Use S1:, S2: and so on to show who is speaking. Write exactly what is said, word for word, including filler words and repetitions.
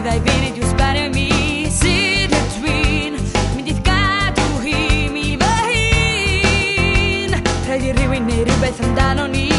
S1: dai vini ti uspare mi si the twin mi ditka tu hi mi bahin tra di riwi ne ribai sandano ni